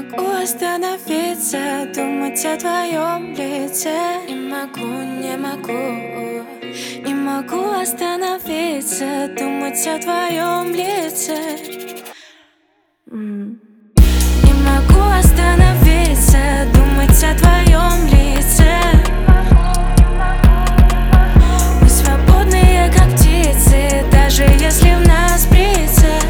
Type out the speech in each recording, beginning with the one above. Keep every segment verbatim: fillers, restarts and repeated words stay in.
могу остановиться, думать о твоем лице. Не могу, не могу, не могу остановиться, думать о твоем лице. Не могу остановиться, думать о твоем лице. Мы свободные, как птицы, даже если в нас прицел.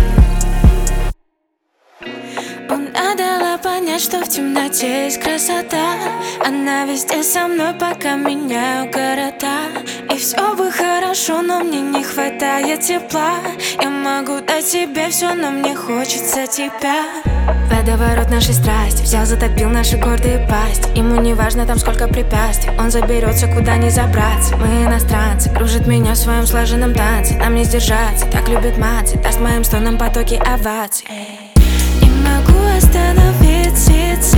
Луна дала понять, что в темноте есть красота. Она везде со мной, пока меняю города. И все бы хорошо, но мне не хватает тепла. Я могу дать тебе все, но мне хочется тебя. Водоворот нашей страсти взял, затопил наши гордые пасти. Ему не важно там сколько препятствий, он заберется, куда не забраться. Мы иностранцы, кружит меня в своем слаженном танце. Нам не сдержаться, так любит маться, даст моим стонам потоки оваций. Не могу остановиться,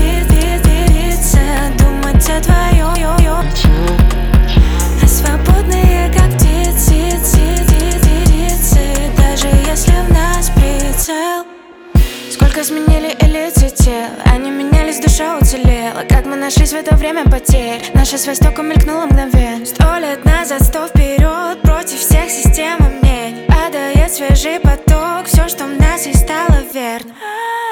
думать о твоем. А свободные, как птицы, даже если в нас прицел. Сколько сменили элиты тел, они менялись, душа уцелела. Как мы нашлись в это время потерь, наша связь только мелькнула мгновенно. Сто лет назад, сто вперед, против всех систем и мнений. Падает свежий поток, все, что в нас и стало верно.